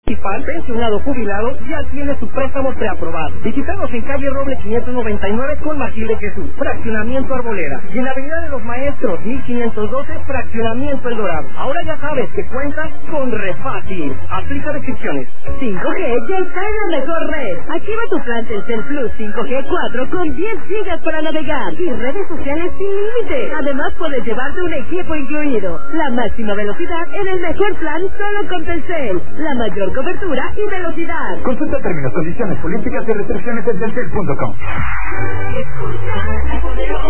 Pensionado jubilado ya tiene su préstamo preaprobado. Visítanos en calle Roble 599 con Matilde Jesús, fraccionamiento Arboleda, y en la avenida de los Maestros 1512, fraccionamiento El Dorado. Ahora ya sabes que cuentas con Refácil. Aplica restricciones. 5G ya está en la mejor red. Activa tu plan Telcel Plus 5G 4 con 10 gigas para navegar y redes sociales sin límite. Además puedes llevarte un equipo incluido. La máxima velocidad en el mejor plan solo con Telcel. La mayor cobertura y velocidad. Consulta términos, condiciones, políticas y restricciones en telcel.com.